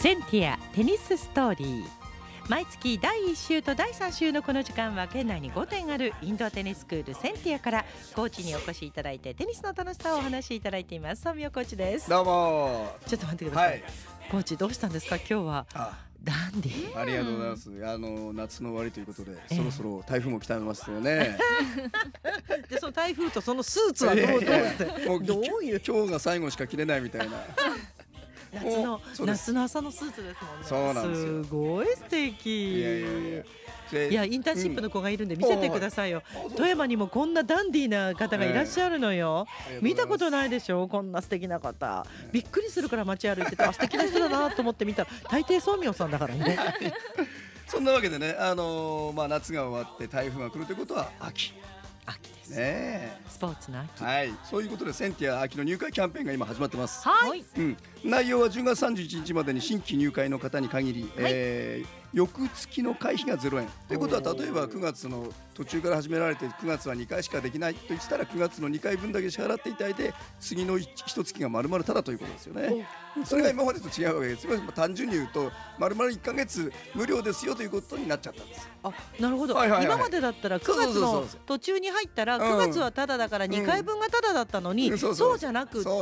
センティアテニスストーリー。毎月第1週と第3週のこの時間は県内に5店あるインドアテニススクールセンティアからコーチにお越しいただいてテニスの楽しさをお話しいただいています。ソミオコーチです。 どうも。 ちょっと待ってください、コーチどうしたんですか今日は。ダンディ。 ありがとうございます。夏の終わりということで、そろそろ台風も来てますよね。 でその台風とそのスーツはどういう今日が最後しか着れないみたいな。 夏の朝のスーツですもんね。 そうなんですよ。 すごい素敵。いやインターンシップの子がいるんで見せてくださいよ。富山にもこんなダンディーな方がいらっしゃるのよ。見たことないでしょこんな素敵な方。びっくりするから街歩いてて素敵な人だなと思って見たら大抵ソーミョンさんだからね。 そんなわけでね、夏が終わって台風が来るということは秋ですね。 スポーツの秋。 はい、そういうことでセンティア秋の入会キャンペーンが今始まってます。 はい、 内容は10月31日までに新規入会の方に限り、翌月の会費が0円ということは、例えば9月の途中から始められて9月は2回しかできないと言ったら9月の2回分だけ支払っていただいて次の1月が丸々ただということですよね。それが今までと違うわけです。単純に言うと丸々1ヶ月無料ですよということになっちゃったんです。 なるほど。今までだったら9月の途中に入ったら9月はただだから2回分がただだったのに、そうじゃなくって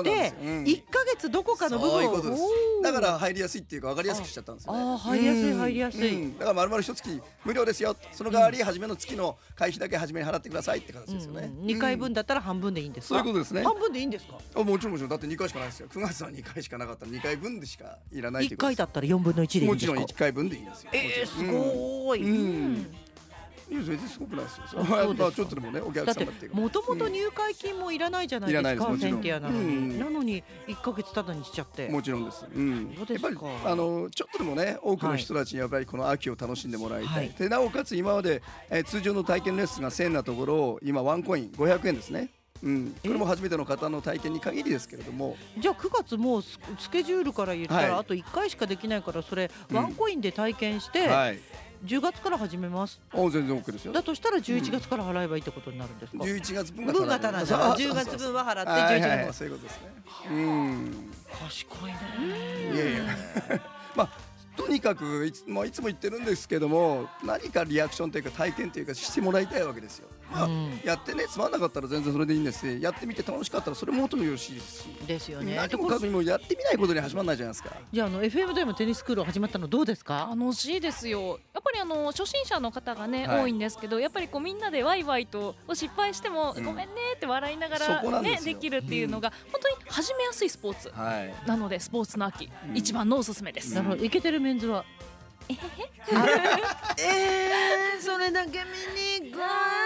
1ヶ月どこかの部分をだから入りやすいっていうか分かりやすくしちゃったんですよね。 入りやすい入りやすい。 だから丸々1月無料ですよ。その代わり初めの月の会費だけ初めに払ってくださいって形ですよね。 2回分だったら半分でいいんですか。 そういうことですね。 半分でいいんですか。 もちろんだって2回しかないですよ。9月は2回しかなかったら2回分でしかいらないってことです。1回だったら4分の1でいいんですか。 もちろん1回分でいいんですよ。 すごい。 全然すごくないですよ。ちょっとでもねお客様っていうか。 もともと入会金もいらないじゃないですか。センティアなのに1ヶ月ただにしちゃって。 もちろんです。やっぱりちょっとでもね多くの人たちにやっぱりこの秋を楽しんでもらいたい。でなおかつ今まで通常の体験レッスンが1000円なところ今ワンコイン500円ですね。これも初めての方の体験に限りですけれども。 じゃあ9月もうスケジュールから言ったらあと1回しかできないからそれワンコインで体験して10月から始めます。 全然 OK ですよ。 だとしたら11月から払えばいいってことになるんですか。 11月分がただ10月分は払って11月分。 そういうことですね。 賢いね。 いやいやとにかくいつも言ってるんですけども、何かリアクションというか体験というかしてもらいたいわけですよ。やってねつまんなかったら全然それでいいんですし、やってみて楽しかったらそれももっとよろしいですし。 ですよね。 何もかもやってみないことに始まらないじゃないですか。 じゃあFM でもテニススクール始まったのどうですか。 楽しいですよ。やっぱり初心者の方がね多いんですけど、やっぱりみんなでワイワイと失敗してもごめんねって笑いながらねできるっていうのが本当に始めやすいスポーツなので、スポーツの秋一番のおすすめです。 なるほど。イケてるメンズはそれだけ見に行く。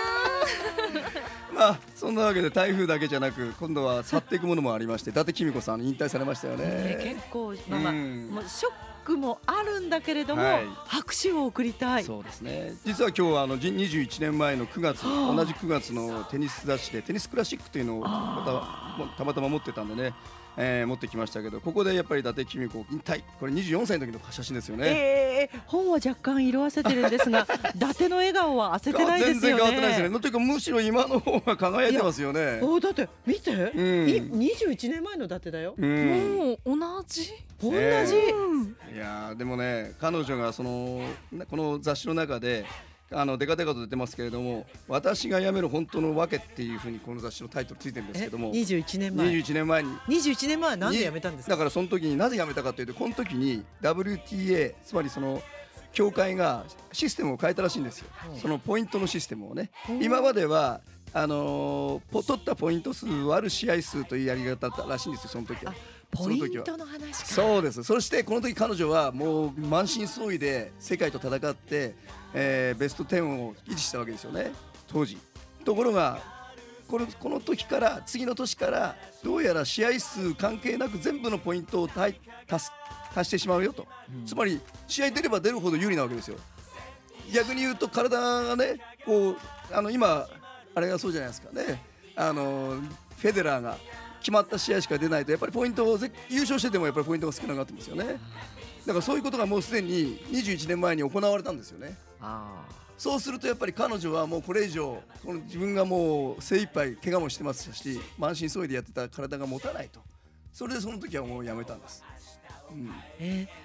そんなわけで台風だけじゃなく今度は去っていくものもありまして、伊達公子さん引退されましたよね。 結構もうショックもあるんだけれども拍手を送りたい。 そうですね。実は今日は21年前の9月同じ9月のテニス雑誌でテニスクラシックというのをたまたま持ってたんでね、持ってきましたけど、ここでやっぱり伊達公子引退、これ24歳の時の写真ですよね。 本は若干色あせてるんですが伊達の笑顔はあせてないですよね。 全然変わってないですね。というかむしろ今の方が輝いてますよね。 だって見て、21年前の伊達だよ。 もう同じ。 いやでもね彼女がこの雑誌の中でデカデカと出てますけれども、私が辞める本当の訳っていうふうにこの雑誌のタイトルついてるんですけども、 21年前に21年前は何で辞めたんですか。 だからその時になぜ辞めたかというと、この時に WTA つまり協会がシステムを変えたらしいんですよ。そのポイントのシステムをね。今までは取ったポイント数割る試合数というやり方だったらしいんですよ。その時はポイントの話か。 そうです。そしてこの時彼女はもう満身創痍で世界と戦って、ベスト10を維持したわけですよね当時。ところがこの時から次の年からどうやら試合数関係なく全部のポイントを足してしまうよと、つまり試合出れば出るほど有利なわけですよ。逆に言うと体がね今あれがそうじゃないですかね。フェデラーが決まった試合しか出ないとやっぱりポイントを優勝しててもやっぱりポイントが少なくなってますよね。だからそういうことがもうすでに21年前に行われたんですよね。そうするとやっぱり彼女はもうこれ以上自分がもう精一杯怪我もしてますし満身創痍でやってた体が持たないと。それでその時はもうやめたんです。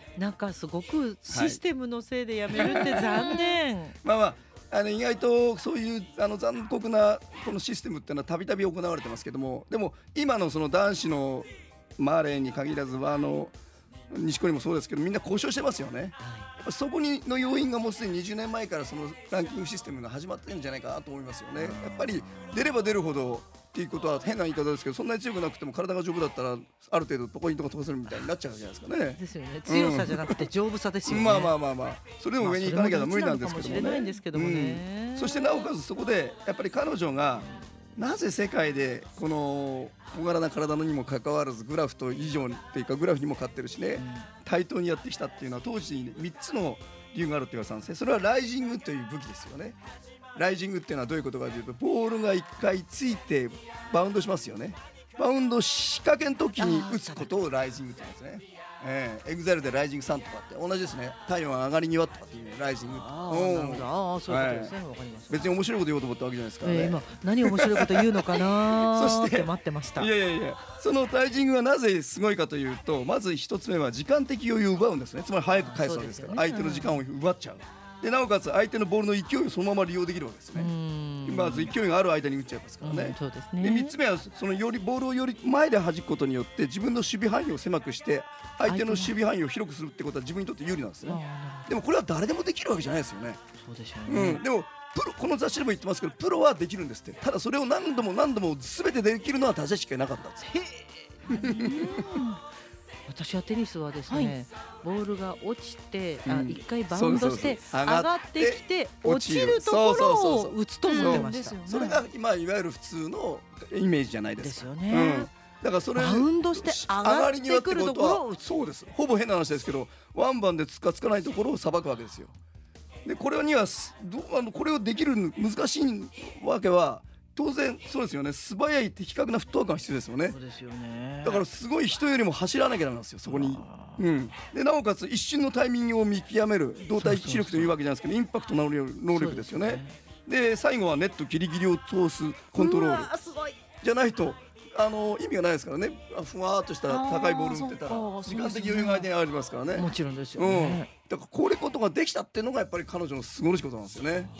なんかすごくシステムのせいでやめるって残念。 まあ意外とそういう残酷なこのシステムっていうのはたびたび行われてますけども、でも今のその男子のマーレーに限らず錦織もそうですけど、みんな交渉してますよね。そこの要因がもうすでに20年前からそのランキングシステムが始まってるんじゃないかなと思いますよね。やっぱり出れば出るほどっていうことは変な言い方ですけど、そんなに強くなくても体が丈夫だったらある程度ポイントが飛ばせるみたいになっちゃうじゃないですかね。 ですよね。強さじゃなくて丈夫さですよね。 まあそれでも上に行かなきゃ無理なんですけどもね。 そしてなおかつそこでやっぱり彼女がなぜ世界でこの小柄な体にもかかわらずグラフと以上っていうかグラフにも勝ってるしね、対等にやってきたっていうのは当時に3つの理由があるって言われたんですね。それはライジングという武器ですよね。ライジングっていうのはどういうことかというと、ボールが1回ついてバウンドしますよね。バウンド仕掛けの時に打つことをライジングって言うんですね。エグザイルでライジング3とかって同じですね。太陽が上がりにわとかっていうライジング。 そういうことですね。わかりました。 別に面白いこと言おうと思ったわけじゃないですからね。 今何面白いこと言うのかなそして待ってました。 いやそのライジングがなぜすごいかというと、まず一つ目は時間的余裕を奪うんですね。つまり早く返すわけですから、相手の時間を奪っちゃう。でなおかつ相手のボールの勢いをそのまま利用できるわけですね。まず勢いがある間に打っちゃいますからね。 そうですね。 で3つ目はそのボールをより前で弾くことによって自分の守備範囲を狭くして相手の守備範囲を広くするってことは自分にとって有利なんですね。でもこれは誰でもできるわけじゃないですよね。 そうでしょうね。 でもこの雑誌でも言ってますけど、プロはできるんですって。ただそれを何度も全てできるのは他者しかいなかったんです。 私はテニスはですね、ボールが落ちて一回バウンドして上がってきて落ちるところを打つと思ってました。 それが今いわゆる普通のイメージじゃないですか。 ですよね。 だからそれバウンドして上がってくるところを打つ。 そうです。ほぼ変な話ですけど、ワンバンでつかないところをさばくわけですよ。でこれにはこれをできる難しいわけは当然そうですよね。素早い的確なフットワークが必要ですよね。 そうですよね。 だからすごい人よりも走らなきゃダメなんですよ、そこに。でなおかつ一瞬のタイミングを見極める動体視力というわけじゃないですけど、インパクトの能力ですよね。で最後はネットギリギリを通すコントロールじゃないと意味がないですからね。ふわーっとした高いボール打ってたら時間的余裕が相手にありますからね。 もちろんですよね。 だからこれことができたっていうのがやっぱり彼女のすごいことなんですよね。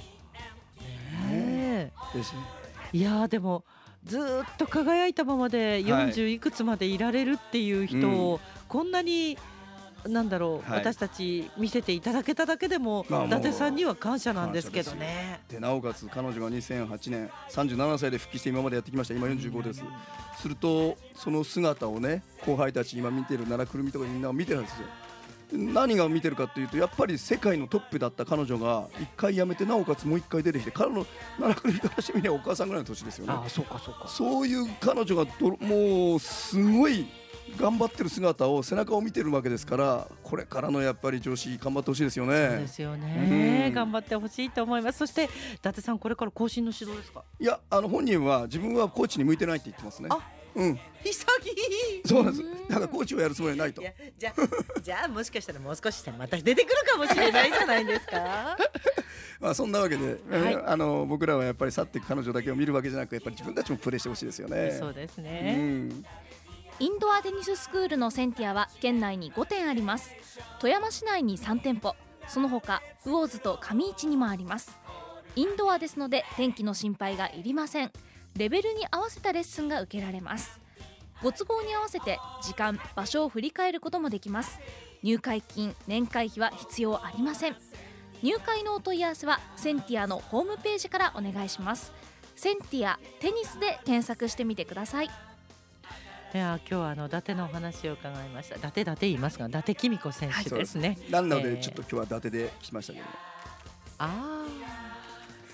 ですね。 いやでもずっと輝いたままで40いくつまでいられるっていう人をこんなに私たち見せていただけただけでも伊達さんには感謝なんですけどね。 でなおかつ彼女が2008年37歳で復帰して今までやってきました。今45です。するとその姿をね、後輩たち今見てる奈良くるみとかみんな見てるんですよ。何が見てるかというと、やっぱり世界のトップだった彼女が1回辞めてなおかつもう1回出てきて、彼の奈良くるみからしてみればお母さんぐらいの年ですよね。そういう彼女がもうすごい頑張ってる姿を背中を見てるわけですから、これからのやっぱり女子頑張ってほしいですよね。 そうですよね。頑張ってほしいと思います。そして伊達さん、これから後進の指導ですか？ いや本人は自分はコーチに向いてないって言ってますね。 潔い。 そうなんです。だからコーチをやるつもりはないと。 じゃあもしかしたらもう少ししたらまた出てくるかもしれないじゃないですか。 まあそんなわけで、僕らはやっぱり去っていく彼女だけを見るわけじゃなく、やっぱり自分たちもプレーしてほしいですよね。 そうですね。 インドアテニススクールのセンティアは県内に5店あります。富山市内に3店舗、その他魚津と上市にもあります。インドアですので天気の心配がいりません。レベルに合わせたレッスンが受けられます。ご都合に合わせて時間、場所を振り返ることもできます。入会金、年会費は必要ありません。入会のお問い合わせはセンティアのホームページからお願いします。センティアテニスで検索してみてください。 いや今日は伊達のお話を伺いました。伊達言いますが伊達公子選手ですね。 なのでちょっと今日は伊達で来ましたけど。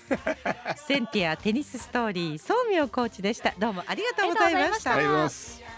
センティアテニスストーリー宗明コーチでした。どうもありがとうございました。 ありがとうございます。